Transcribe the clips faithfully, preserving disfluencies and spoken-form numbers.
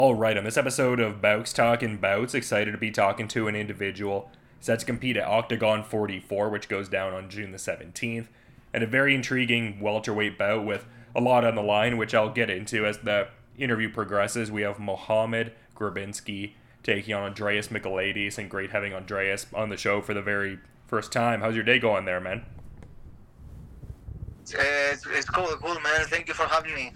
All right, on this episode of Bouts Talking Bouts, excited to be talking to an individual set to compete at Octagon forty-four, which goes down on June the seventeenth, and a very intriguing welterweight bout with a lot on the line, which I'll get into as the interview progresses. We have Mohamed Grabinski taking on Andreas Michailidis, and great having Andreas on the show for the very first time. How's your day going there, man? Uh, it's, it's cool, cool, man. Thank you for having me.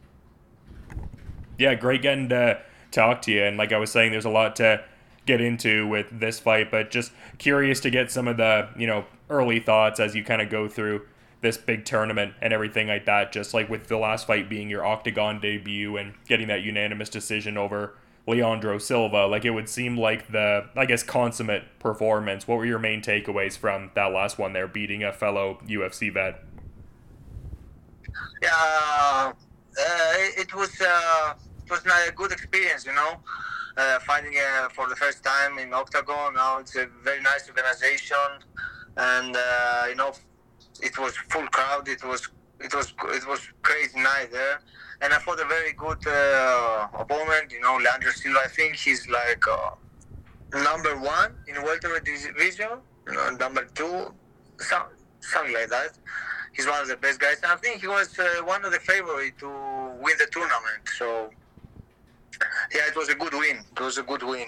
Yeah, great getting to talk to you. And like I was saying, there's a lot to get into with this fight, but just curious to get some of the, you know, early thoughts as you kind of go through this big tournament and everything like that. Just like with the last fight being your Octagon debut and getting that unanimous decision over Leandro Silva, like it would seem like the, I guess, consummate performance. What were your main takeaways from that last one there, beating a fellow U F C vet? Yeah, uh, it was uh, it was not a good experience, you know, uh, fighting uh, for the first time in Octagon. Now it's a very nice organization, and uh, you know, it was full crowd. It was it was it was crazy night there, and I fought a very good uh, opponent. You know, Leandro Silva. I think he's like uh, number one in welterweight division. You know, number two, some, something like that. He's one of the best guys. And I think he was uh, one of the favorites to win the tournament. So, yeah, it was a good win. It was a good win.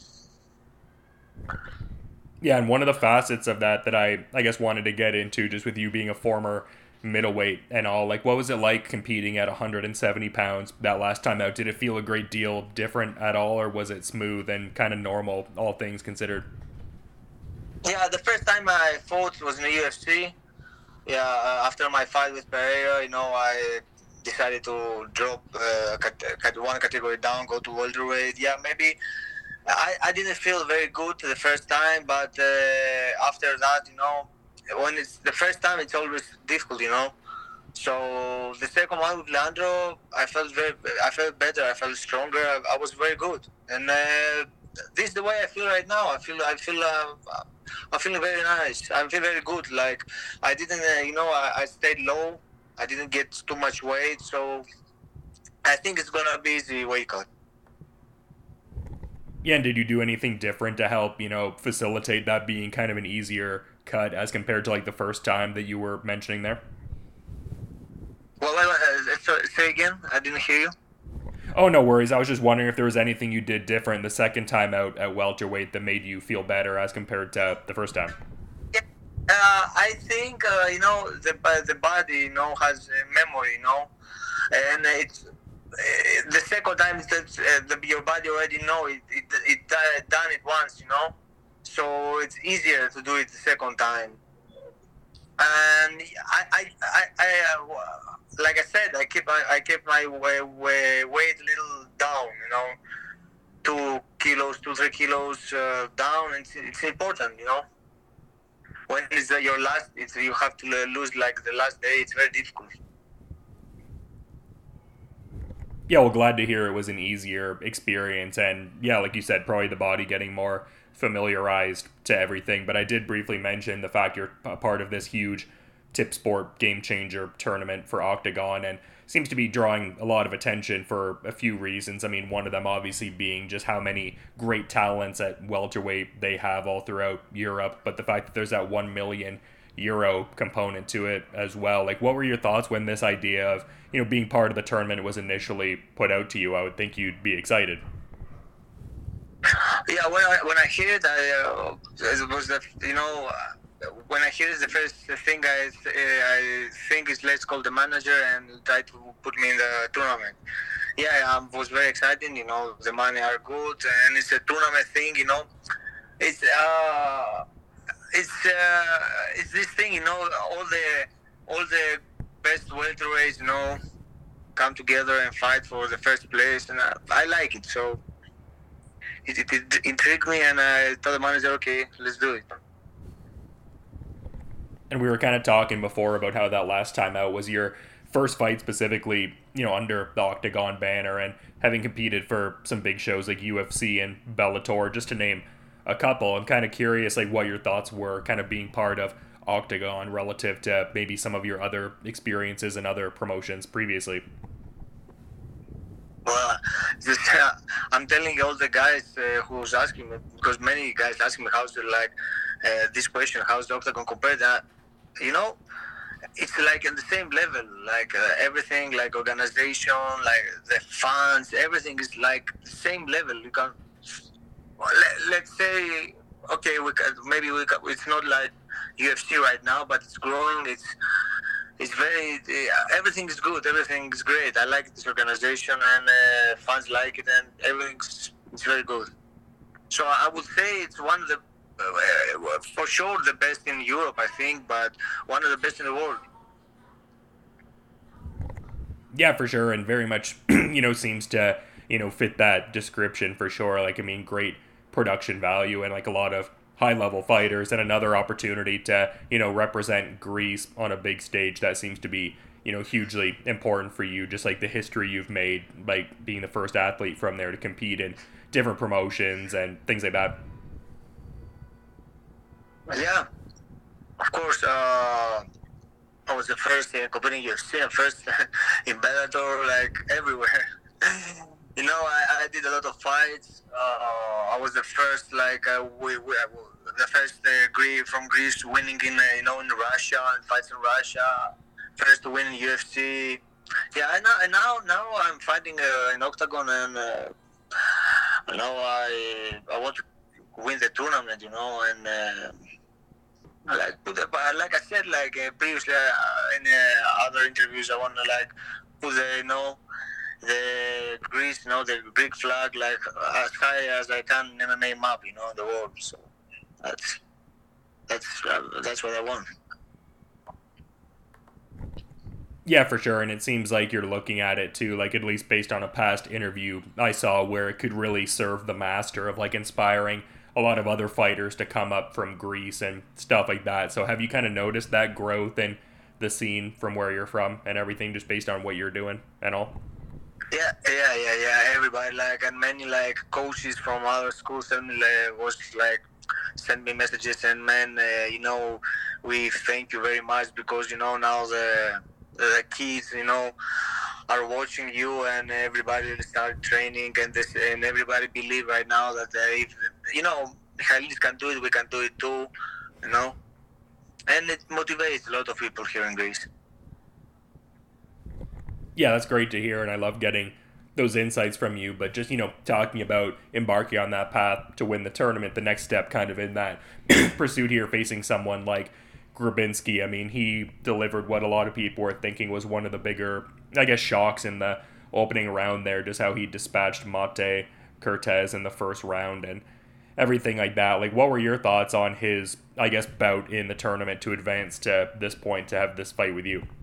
Yeah, and one of the facets of that that I, I guess, wanted to get into, just with you being a former middleweight and all, like, what was it like competing at one hundred seventy pounds that last time out? Did it feel a great deal different at all, or was it smooth and kind of normal, all things considered? Yeah, the first time I fought was in the U F C. Yeah, uh, after my fight with Pereira, you know, I decided to drop uh, cat- one category down, go to welterweight. Yeah, maybe I, I didn't feel very good the first time, but uh, after that, you know, when it's the first time, it's always difficult, you know. So the second one with Leandro, I felt very, I felt better, I felt stronger, I, I was very good, and uh, this is the way I feel right now. I feel, I feel. Uh, I'm feeling very nice. I feel very good. Like I didn't, uh, you know, I, I stayed low. I didn't get too much weight, so I think it's gonna be easy weight cut. Yeah, and did you do anything different to help, you know, facilitate that being kind of an easier cut as compared to like the first time that you were mentioning there? Well, uh, so, say again. I didn't hear you. Oh, no worries. I was just wondering if there was anything you did different the second time out at welterweight that made you feel better as compared to the first time. Yeah, uh, I think uh, you know the uh, the body you know has a memory, you know, and it's uh, the second time it's that uh, the, your body already know it it it uh, done it once, you know, so it's easier to do it the second time. And I I I, I uh, like I said, I keep I, I kept my way, way, weight a little down, you know, two kilos, two three kilos uh, down. It's it's important, you know. When it's uh, your last, it's you have to lose like the last day. It's very difficult. Yeah, well, glad to hear it was an easier experience, and yeah, like you said, probably the body getting more familiarized to everything. But I did briefly mention the fact you're a part of this huge Tip Sport Game Changer tournament for Octagon, and seems to be drawing a lot of attention for a few reasons. I mean, one of them obviously being just how many great talents at welterweight they have all throughout Europe, but the fact that there's that one million euro component to it as well. Like, what were your thoughts when this idea of, you know, being part of the tournament was initially put out to you? I would think you'd be excited. Yeah, when I when I hear it, I uh, it was that, you know. Uh, When I hear it, the first thing I, I think is let's call the manager and try to put me in the tournament. Yeah, I was very excited. You know, the money are good, and it's a tournament thing. You know, it's uh, it's uh, it's this thing. You know, all the all the best welterweights, you know, come together and fight for the first place, and I, I like it. So it, it, it intrigued me, and I told the manager, okay, let's do it. And we were kind of talking before about how that last time out was your first fight specifically, you know, under the Octagon banner, and having competed for some big shows like U F C and Bellator, just to name a couple. I'm kind of curious, like, what your thoughts were kind of being part of Octagon relative to maybe some of your other experiences and other promotions previously. Well, just, uh, I'm telling all the guys uh, who's asking me, because many guys ask me how's the, like uh, this question, how's the octagon compared? Uh, you know, it's like in the same level, like uh, everything, like organization, like the fans, everything is like the same level. You can, well, let, let's say, okay, we can, maybe we can, it's not like U F C right now, but it's growing. It's it's very uh, everything is good. Everything is great. I like this organization, and uh, fans like it, and everything's it's very good. So I would say it's one of the uh, for sure the best in Europe, I think, but one of the best in the world. Yeah, for sure, and very much, you know, seems to, you know, fit that description for sure. Like, I mean, great production value and like a lot of high level fighters and another opportunity to, you know, represent Greece on a big stage that seems to be, you know, hugely important for you. Just like the history you've made, like being the first athlete from there to compete in different promotions and things like that. Yeah, of course. Uh, I was the first in competing U F C, and first in Bellator, like everywhere. You know, I, I did a lot of fights. Uh, I was the first, like, uh, we, we, the first uh, Greek from Greece winning in, uh, you know, in Russia and fights in Russia. First to win in U F C. Yeah, and now, and now, now I'm fighting uh, in Octagon, and uh, you know, I I want to win the tournament, you know, and. Uh, Like, put the, like I said, like uh, previously uh, in uh, other interviews, I want to like put the, you know, the Greece, you know, the Greek flag, like as high as I can in M M A map, you know, in the world. So that's that's uh, that's what I want. Yeah, for sure. And it seems like you're looking at it too, like at least based on a past interview I saw where it could really serve the master of like inspiring a lot of other fighters to come up from Greece and stuff like that. So have you kind of noticed that growth in the scene from where you're from and everything just based on what you're doing and all? Yeah, yeah, yeah, yeah. Everybody like, and many like coaches from other schools and uh, was like send me messages, and man, uh, you know, we thank you very much because you know now the the kids, you know, are watching you, and everybody start training, and this, and everybody believe right now that uh, if you know Khalid can do it, we can do it too, you know, and it motivates a lot of people here in Greece. Yeah, that's great to hear, and I love getting those insights from you. But just, you know, talking about embarking on that path to win the tournament, the next step kind of in that pursuit here, facing someone like Grabinski. I mean, he delivered what a lot of people were thinking was one of the bigger, I guess, shocks in the opening round there, just how he dispatched Mate Cortez in the first round and everything like that. Like, what were your thoughts on his, I guess, bout in the tournament to advance to this point to have this fight with you?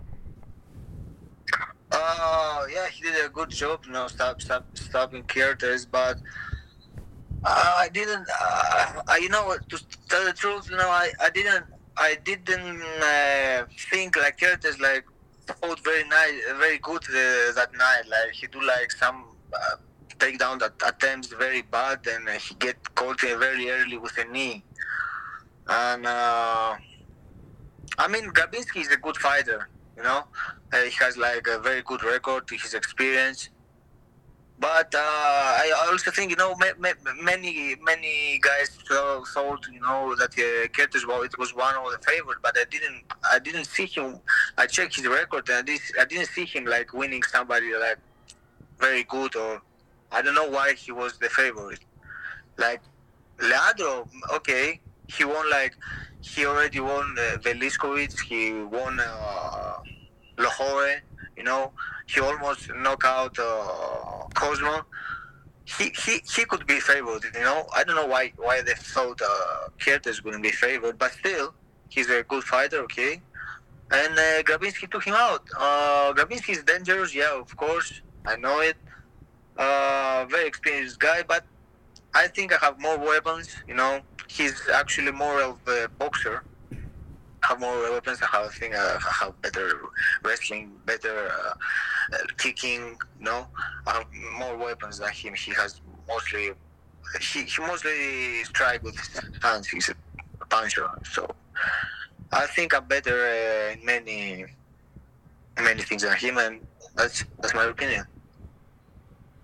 Uh, yeah, he did a good job, you know, stop, stop, stopping Cortez, but uh, I didn't, uh, I, you know, to tell the truth, you know, I, I didn't, I didn't uh, think like Cortez like fought very nice, very good uh, that night. Like he do like some uh, takedown that attempts very bad, and uh, he get caught uh, very early with a knee. And uh, I mean, Grabinski is a good fighter. You know, uh, he has like a very good record, his experience. But uh, I also think, you know, many many guys thought, you know, that uh, Curtis, well, it was one of the favorites, but I didn't I didn't see him. I checked his record, and I didn't, I didn't see him like winning somebody like very good, or I don't know why he was the favorite. Like Leandro, okay, he won like he already won uh, Veliskovich, he won uh, Lahore, you know, he almost knocked out uh, Cosmo. He, he he could be favored, you know. I don't know why why they thought uh, Curtis wouldn't be favored, but still, he's a good fighter, okay. And uh, Grabinski took him out. Uh, Grabinski is dangerous, yeah, of course, I know it. Uh, very experienced guy, but I think I have more weapons, you know. He's actually more of a boxer. I have more weapons. I have, I think I have better wrestling, better uh, uh, kicking, you know. I have more weapons than him. He has mostly, he, he mostly strike with his hands. He's a puncher. So I think I'm better uh, in many, many things than him, and that's that's my opinion.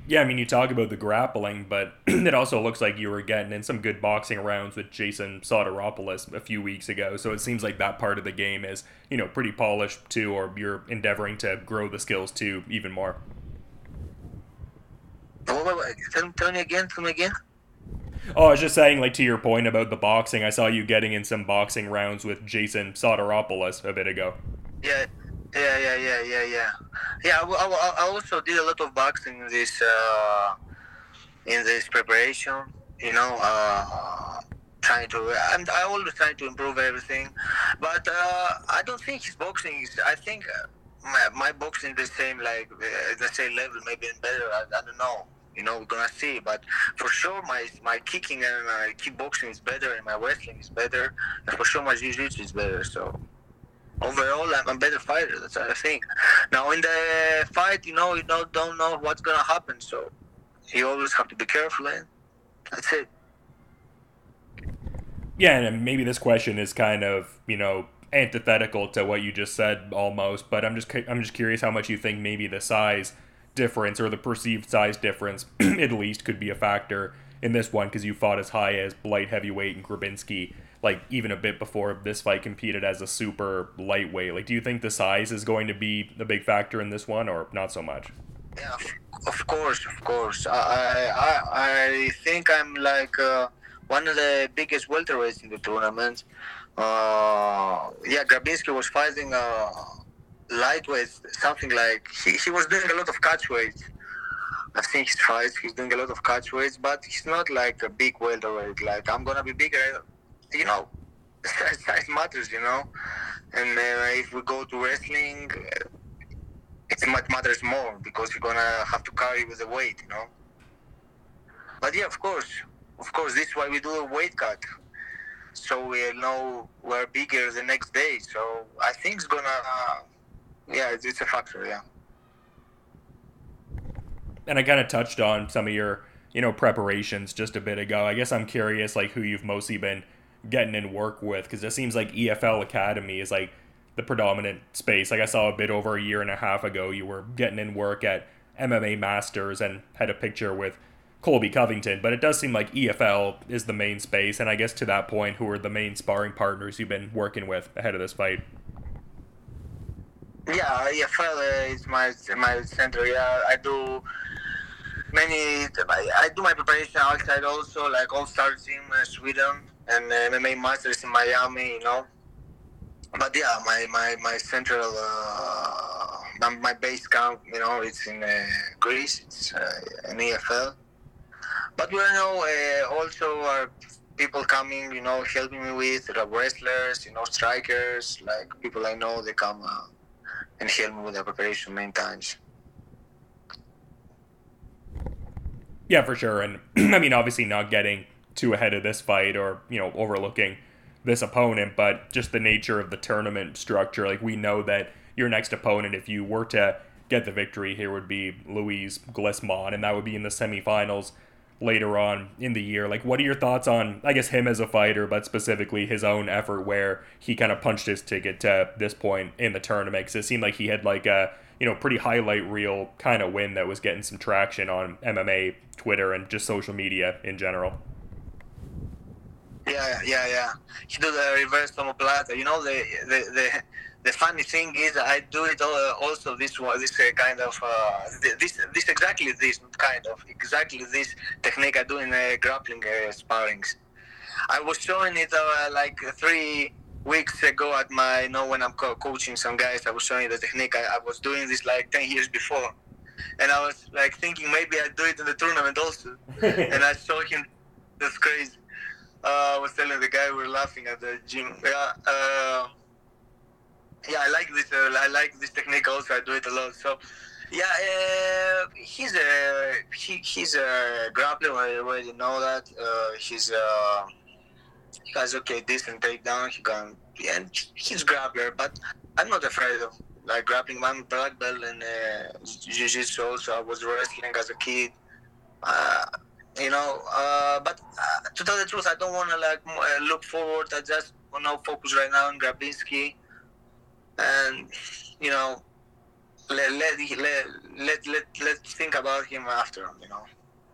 Yeah, I mean, you talk about the grappling, but it also looks like you were getting in some good boxing rounds with Jason Soteropoulos a few weeks ago. So it seems like that part of the game is, you know, pretty polished too, or you're endeavoring to grow the skills too even more. Wait, wait, wait. Tell, tell me again. Tell me again. Oh, I was just saying, like, to your point about the boxing, I saw you getting in some boxing rounds with Jason Soteropoulos a bit ago. Yeah, yeah, yeah, yeah, yeah, yeah. Yeah, I, I, I also did a lot of boxing in this uh, in this preparation. You know, uh, trying to. I'm I always trying to improve everything, but uh, I don't think his boxing is. I think my, my boxing the same, like uh, the same level, maybe better. I, I don't know. You know, we're gonna see, but for sure, my my kicking and my kickboxing is better, and my wrestling is better, and for sure, my jiu-jitsu is better. So overall, I'm a better fighter. That's what I think. Now, in the fight, you know, you don't don't know what's gonna happen, so you always have to be careful, and that's it. Yeah, and maybe this question is kind of, you know, antithetical to what you just said almost, but I'm just I'm just curious how much you think maybe the size difference or the perceived size difference at least could be a factor in this one, because you fought as high as light heavyweight and Grabinski, like even a bit before this fight competed as a super lightweight. Like, do you think the size is going to be a big factor in this one, or not so much? Yeah, of course, of course. I I I think I'm like uh, one of the biggest welterweights in the tournament. Uh, yeah, Grabinski was fighting uh, lightweight, something like he, he was doing a lot of catch weights. I've seen his fights. He's doing a lot of catch weights, but he's not like a big welterweight. Like, I'm gonna be bigger, you know. Size matters, you know. And uh, if we go to wrestling, it matters more because you're gonna have to carry with the weight, you know. But yeah, of course, of course, this is why we do a weight cut, so we know we're bigger the next day. So I think it's gonna, uh, yeah, it's, it's a factor, yeah. And I kind of touched on some of your, you know, preparations just a bit ago. I guess I'm curious, like, who you've mostly been getting in work with, because it seems like E F L Academy is like the predominant space. Like, I saw a bit over a year and a half ago you were getting in work at M M A Masters and had a picture with Colby Covington, but it does seem like E F L is the main space. And I guess to that point, who are the main sparring partners you've been working with ahead of this fight? Yeah, E F L is my my center. Yeah, I do many. I, I do my preparation outside also, like All Star Team in Sweden and uh, M M A Masters in Miami. You know, but yeah, my my my central uh, my base camp, you know, it's in uh, Greece. It's uh, in E F L. But we know uh, also are people coming, you know, helping me with uh, wrestlers, you know, strikers, like people I know, they come uh, and help me with the preparation many times. Yeah, for sure. And I mean, obviously not getting too ahead of this fight or, you know, overlooking this opponent, but just the nature of the tournament structure. Like, we know that your next opponent, if you were to get the victory here, would be Luis Glissman, and that would be in the semifinals later on in the year. Like, what are your thoughts on, I guess, him as a fighter, but specifically his own effort where he kind of punched his ticket to this point in the tournament? Because it seemed like he had like a, you know, pretty highlight reel kind of win that was getting some traction on M M A Twitter and just social media in general. Yeah, yeah, yeah. He do the reverse omoplata. You know, the the the, the funny thing is, I do it also this this kind of uh, this this exactly this kind of exactly this technique I do in uh, grappling uh, sparrings. I was showing it uh, like three weeks ago at my, you know, when I'm co- coaching some guys. I was showing the technique. I, I was doing this like ten years before, and I was like thinking maybe I'd do it in the tournament also. And I saw him. That's crazy. Uh, I was telling the guy, we were laughing at the gym. Yeah, uh, yeah, I like this. Uh, I like this technique also. I do it a lot. So, yeah, uh, he's a he, he's a grappler. I already know that. Uh, he's uh, he has okay decent takedown. He can, yeah, and he's grappler. But I'm not afraid of like grappling. I'm black belt in uh, jiu-jitsu. Also, I was wrestling as a kid. Uh, You know, uh, but uh, to tell the truth, I don't want to like uh, look forward. I just want to focus right now on Grabinski, and you know, let let let let let let's think about him after, you know.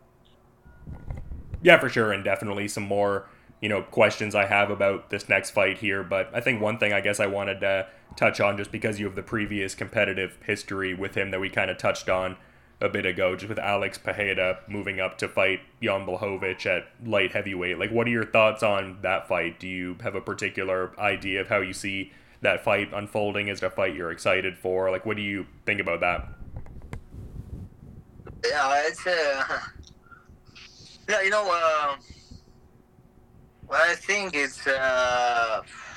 Yeah, for sure, and definitely some more, you know, questions I have about this next fight here. But I think one thing I guess I wanted to touch on, just because you have the previous competitive history with him that we kind of touched on a bit ago, just with Alex Pereira moving up to fight Jan Blachowicz at light heavyweight. Like, what are your thoughts on that fight? Do you have a particular idea of how you see that fight unfolding? Is it a fight you're excited for? Like, what do you think about that? Yeah, it's uh, yeah, you know, uh, what I think it's uh,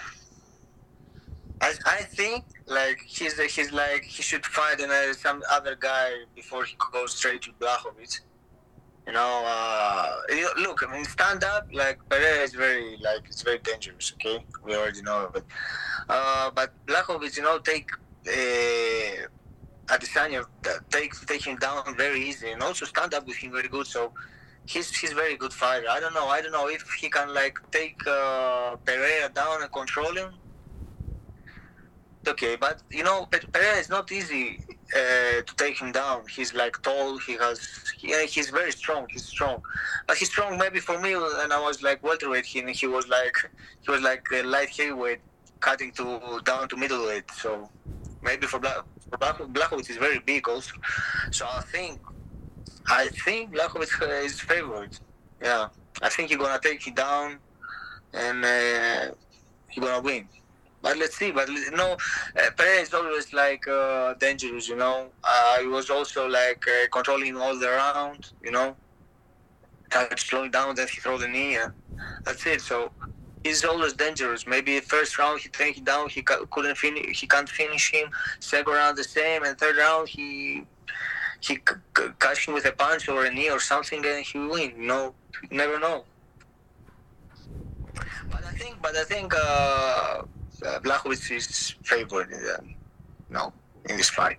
I I think like he's he's like he should fight another some other guy before he goes straight to Blachowicz. You know, uh, you, look, I mean, stand up like Pereira is very like it's very dangerous. Okay, we already know it. Uh, but Blachowicz, you know, take uh, Adesanya, take take him down very easy, and also stand up with him very good. So he's he's very good fighter. I don't know. I don't know if he can like take uh, Pereira down and control him. Okay, but you know, Pereira is not easy uh, to take him down. He's like tall. He has. He, he's very strong. He's strong, but he's strong maybe for me. And I was like welterweight. He he was like he was like a light heavyweight, cutting to down to middleweight. So maybe for Black for Blachowicz is very big also. So I think I think Blachowicz is favored. Yeah, I think he's gonna take it down, and uh, he's gonna win. But let's see. But you know, uh, Pereira is always like uh, dangerous. You know, uh, he was also like uh, controlling all the round. You know, touch slowing down, then he throw the knee, and that's it. So he's always dangerous. Maybe first round he take it down, he couldn't finish, he can't finish him. Second round the same, and third round he he c- catch him with a punch or a knee or something, and he win. You know, you never know. But I think, but I think. Uh, Uh, Blachowicz is favored in, the, no, in this fight.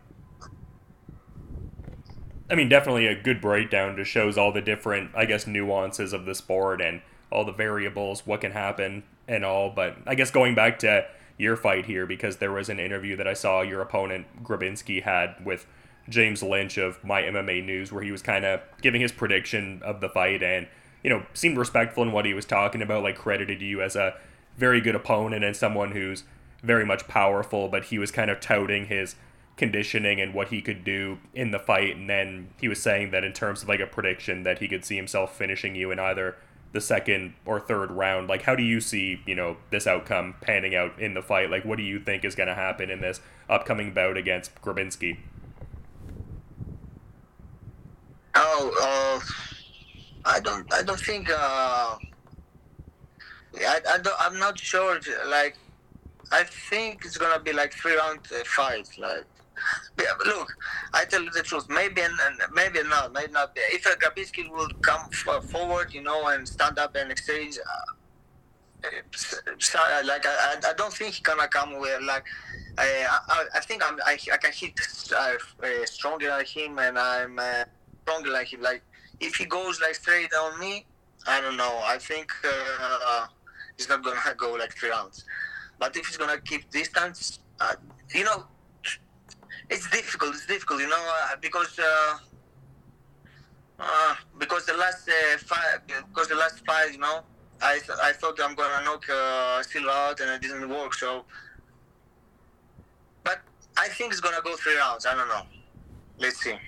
I mean, definitely a good breakdown. Just shows all the different, I guess, nuances of the sport and all the variables, what can happen and all. But I guess going back to your fight here, because there was an interview that I saw your opponent, Grabinski, had with James Lynch of My M M A News, where he was kind of giving his prediction of the fight and, you know, seemed respectful in what he was talking about, like credited you as a very good opponent and someone who's very much powerful, but he was kind of touting his conditioning and what he could do in the fight. And then he was saying that in terms of like a prediction that he could see himself finishing you in either the second or third round. Like, how do you see, you know, this outcome panning out in the fight? Like, what do you think is going to happen in this upcoming bout against Grabinski? Oh, uh, I don't, I don't think, uh, I, I don't, I'm not sure. Like, I think it's gonna be like three round uh, fight. Like, yeah, look, I tell you the truth. Maybe and maybe not. Maybe not. If uh, Grabinski will come f- forward, you know, and stand up and exchange, uh, so, like I, I don't think he gonna come with like. I, I, I think I'm, I, I can hit uh, uh, stronger than him, and I'm uh, stronger like him. Like, if he goes like straight on me, I don't know. I think. Uh, He's not gonna go like three rounds, but if he's gonna keep distance, uh, you know, it's difficult. It's difficult, you know, uh, because uh, uh, because the last uh, fight, because the last fight, you know, I th- I thought I'm gonna knock uh, Silva out, and it didn't work. So, but I think it's gonna go three rounds. I don't know. Let's see.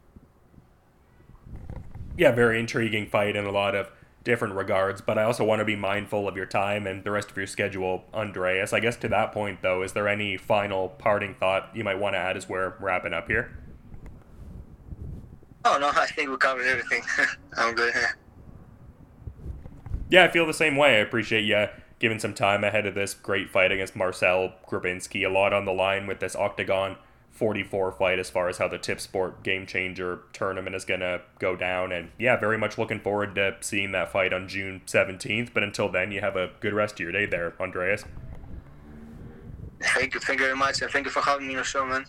Yeah, very intriguing fight in a lot of different regards, but I also want to be mindful of your time and the rest of your schedule, Andreas. I guess to that point, though, is there any final parting thought you might want to add as we're wrapping up here? Oh, no, I think we covered everything. I'm good. Yeah, I feel the same way. I appreciate you giving some time ahead of this great fight against Marcel Grabinski. A lot on the line with this Octagon forty-four fight as far as how the Tip Sport Game Changer tournament is going to go down. And yeah, very much looking forward to seeing that fight on June seventeenth. But until then, you have a good rest of your day there, Andreas. Thank you. Thank you very much. And thank you for having me on your show, man.